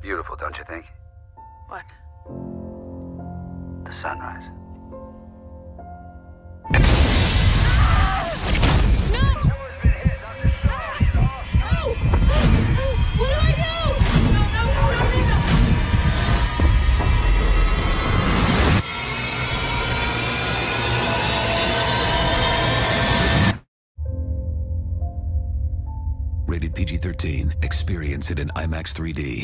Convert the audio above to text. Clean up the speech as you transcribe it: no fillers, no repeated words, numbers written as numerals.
Beautiful, don't you think? What? The sunrise. Rated PG-13. Experience it in IMAX 3D.